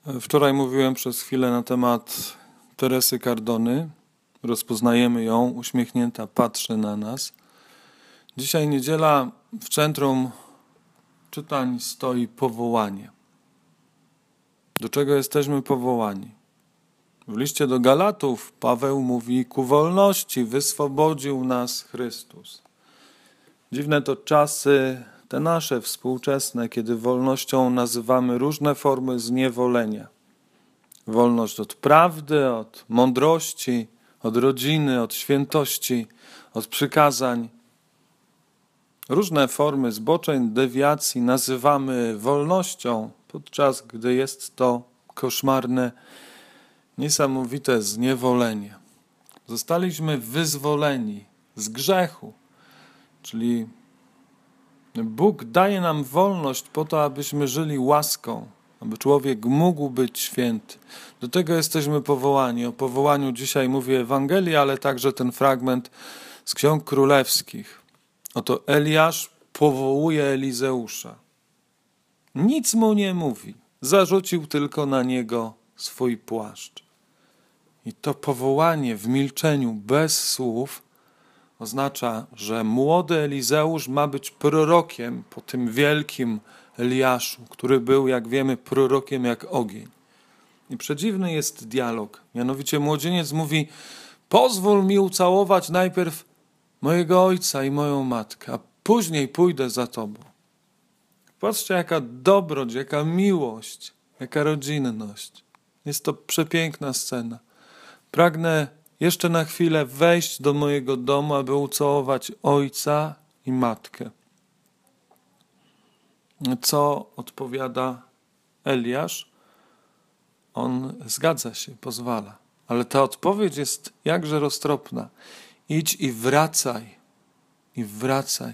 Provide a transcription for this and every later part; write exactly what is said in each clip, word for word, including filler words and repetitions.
Wczoraj mówiłem przez chwilę na temat Teresy Cardony. Rozpoznajemy ją, uśmiechnięta, patrzy na nas. Dzisiaj niedziela, w centrum czytań stoi powołanie. Do czego jesteśmy powołani? W liście do Galatów Paweł mówi: ku wolności wyswobodził nas Chrystus. Dziwne to czasy, te nasze współczesne, kiedy wolnością nazywamy różne formy zniewolenia. Wolność od prawdy, od mądrości, od rodziny, od świętości, od przykazań. Różne formy zboczeń, dewiacji nazywamy wolnością, podczas gdy jest to koszmarne, niesamowite zniewolenie. Zostaliśmy wyzwoleni z grzechu, czyli Bóg daje nam wolność po to, abyśmy żyli łaską, aby człowiek mógł być święty. Do tego jesteśmy powołani. O powołaniu dzisiaj mówi Ewangelia, ale także ten fragment z Ksiąg Królewskich. Oto Eliasz powołuje Elizeusza. Nic mu nie mówi. Zarzucił tylko na niego swój płaszcz. I to powołanie w milczeniu, bez słów, oznacza, że młody Elizeusz ma być prorokiem po tym wielkim Eliaszu, który był, jak wiemy, prorokiem jak ogień. I przedziwny jest dialog. Mianowicie młodzieniec mówi: pozwól mi ucałować najpierw mojego ojca i moją matkę, a później pójdę za tobą. Patrzcie, jaka dobroć, jaka miłość, jaka rodzinność. Jest to przepiękna scena. Pragnę jeszcze na chwilę wejść do mojego domu, aby ucałować ojca i matkę. Co odpowiada Eliasz? On zgadza się, pozwala. Ale ta odpowiedź jest jakże roztropna. Idź i wracaj. I wracaj.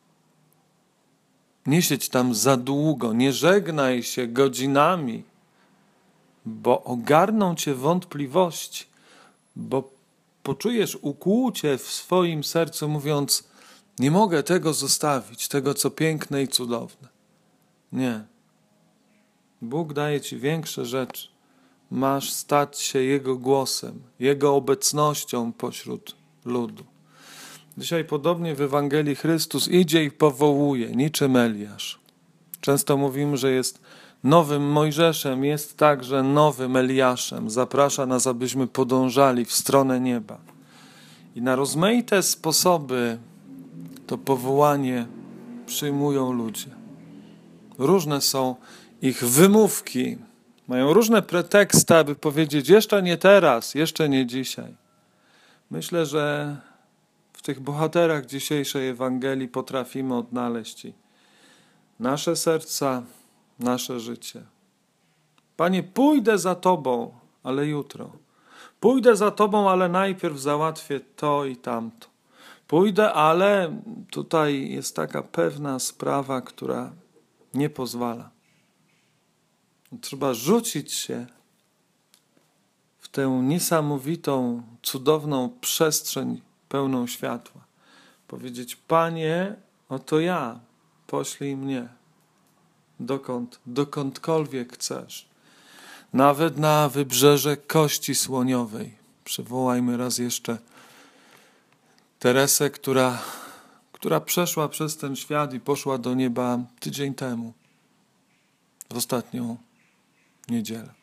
Nie siedź tam za długo, nie żegnaj się godzinami, bo ogarną cię wątpliwości, bo poczujesz ukłucie w swoim sercu, mówiąc: nie mogę tego zostawić, tego co piękne i cudowne. Nie. Bóg daje ci większe rzeczy. Masz stać się Jego głosem, Jego obecnością pośród ludu. Dzisiaj podobnie w Ewangelii Chrystus idzie i powołuje, niczym Eliasz. Często mówimy, że jest nowym Mojżeszem, jest także nowym Eliaszem. Zaprasza nas, abyśmy podążali w stronę nieba. I na rozmaite sposoby to powołanie przyjmują ludzie. Różne są ich wymówki. Mają różne preteksty, aby powiedzieć: jeszcze nie teraz, jeszcze nie dzisiaj. Myślę, że w tych bohaterach dzisiejszej Ewangelii potrafimy odnaleźć i nasze serca, nasze życie. Panie, pójdę za Tobą, ale jutro. Pójdę za Tobą, ale najpierw załatwię to i tamto. Pójdę, ale tutaj jest taka pewna sprawa, która nie pozwala. Trzeba rzucić się w tę niesamowitą, cudowną przestrzeń pełną światła. Powiedzieć: Panie, oto ja, poślij mnie. Dokąd, dokądkolwiek chcesz. Nawet na wybrzeże Kości Słoniowej. Przywołajmy raz jeszcze Teresę, która, która przeszła przez ten świat i poszła do nieba tydzień temu. W ostatnią niedzielę.